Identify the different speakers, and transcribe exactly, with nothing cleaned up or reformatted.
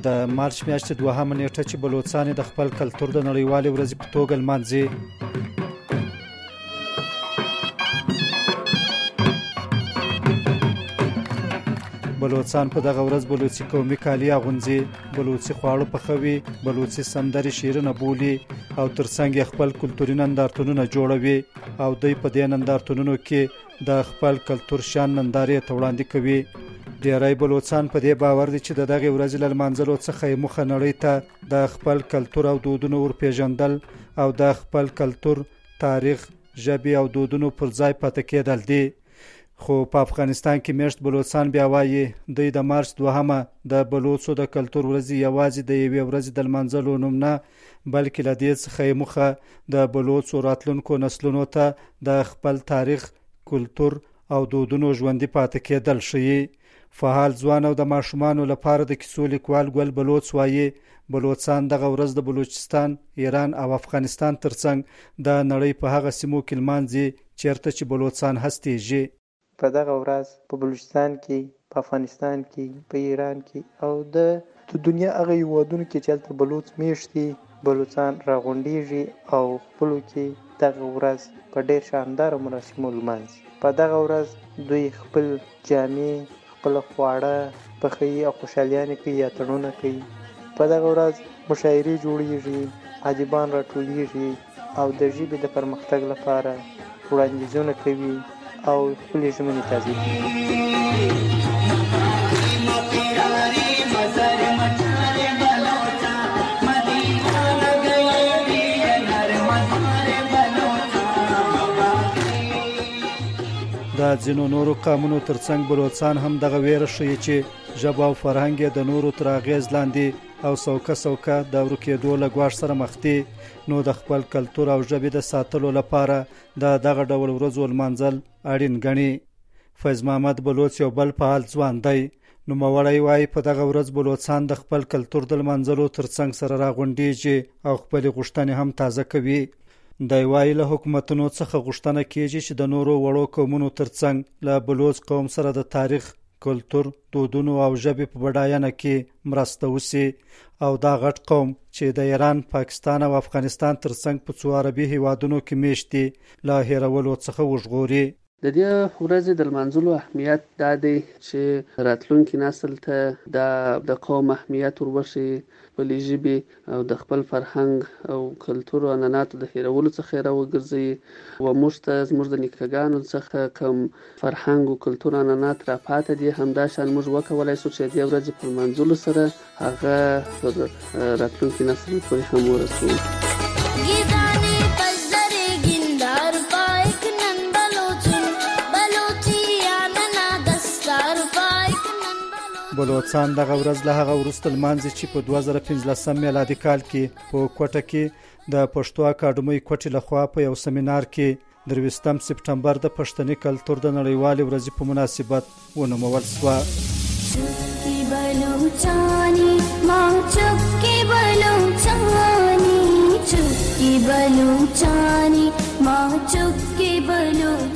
Speaker 1: د مارچ میاشتې دوهمه نیټه چې بلوڅان د خپل کلتور د نړیوالې ورځې په توګه لمانځي. بلوڅان په دغه ورځ بلوڅي قومي کالي اغوندي، بلوڅي خواړه پخوي، بلوڅي سندرې شعرونه بولي او ترڅنګ خپل کلتوري نندارتونونه جوړوي او دوی په دې نندارتونونو کې د خپل کلتور شان نندارې ته وړاندې کوي. ډیری بلوڅان په دې باور دي چې د دغه ورځې له لمانځلو څخه یې موخه نړۍ ته د خپل کلتور او دودونو ورپېژندل او د خپل کلتور، تاریخ، ژبې او دودونو پر ځای پاتې کېدل دي. خو په افغانستان کې میشت بلوڅان بیا وایي دوی د مارچ دوهمه د بلوڅو د کلتور ورځې یوازې د یوې ورځې د لمانځلو نوم نه، بلکې له دې څخه یې موخه د بلوڅو راتلونکو نسلونو ته د خپل تاریخ، کلتور او دودونو ژوندي پاتې کېدل ښیي. فعال ځوان او د ماشومانو لپاره د کیسو لیکوال ګل بلوڅ وایي بلوڅان دغه ورځ د بلوچستان، ایران او افغانستان ترڅنګ د نړۍ په هغه سیمو کې لمانځي چیرته چې بلوڅان هستېږي.
Speaker 2: په دغه ورځ په بلوچستان کې، په افغانستان کې، په ایران کې او د دنیا هغه هیوادونو کې چې هلته بلوڅ میشت دي، بلوڅان راغونډېږي او خپلو کې دغه ورځ په ډېر شانداره مراسمو لمانځي. په دغه ورځ دوی خپل جامې، خپل خواړه پخوي او خوشحالیانې کوي یا تړونه کوي. په دغه ورځ مشاعرې جوړېږي، ادیبان راټولېږي او د ژبې د پرمختګ لپاره وړاندیزونه کوي او خپلې ژمنې تازه کوي.
Speaker 1: د ځینو نورو قومونو ترڅنګ بلوڅان هم دغه ویره ښیي چې ژبه او فرهنګ یې د نورو تر اغېز لاندې او څوکه څوکه د ورکېدو له ګواښ سره مخ دي. نو د خپل کلتور او ژبې د ساتلو لپاره د دغه ډول ورځو لمانځل اړین ګڼي. فیض محمد بلوڅ یو بل فعال ځوان دی. نوموړی وایي په دغه ورځ بلوڅان د خپل کلتور د لمانځلو ترڅنګ سره راغونډېږي او خپلې غوښتنې هم تازه کوي. دی وایي له حکومتونو څخه غوښتنه کېږي چې د نورو وړو قومونو ترڅنګ له بلوڅ قوم سره د تاریخ، کلتور، دودونو او ژبې په بډاینه کې مرسته وشي او دا غټ قوم چې د ایران، پاکستان او افغانستان ترڅنګ په څو عربي هیوادونو کې میشت دي له هېرولو څخه وژغوري.
Speaker 3: د دې ورځې د لمانځلو اهمیت دا دی چې راتلونکي نسل ته د د قوم اهمیت وروښيي، خپلې ژبې او د خپل فرهنګ او کلتور او عنعناتو د هېرولو څخه یې راوګرځوي او موږ ته زموږ د نیکهګانو څخه کوم فرهنګ او کلتور عنعنات راپاته دي، همداشان موږ وکولی شو چې د دې ورځې په لمانځلو سره هغه پر راتلونکي نسل پورې هم ورسوو.
Speaker 1: بلوڅان دغه ورځ له هغه وروسته لمانځي چې په دوه زره پنځلسم میلادي کال کې په کوټه کې د پښتو اکاډمۍ کوټې لخوا په یو سیمینار کې درویشتم سپټمبر د پښتني کلتور د نړیوالې ورځې په مناسبت ونومول شوه. چوکي بلوچانی ما چوکي بلوچانی چوکي بلوچانی ما چوکي بلوچانی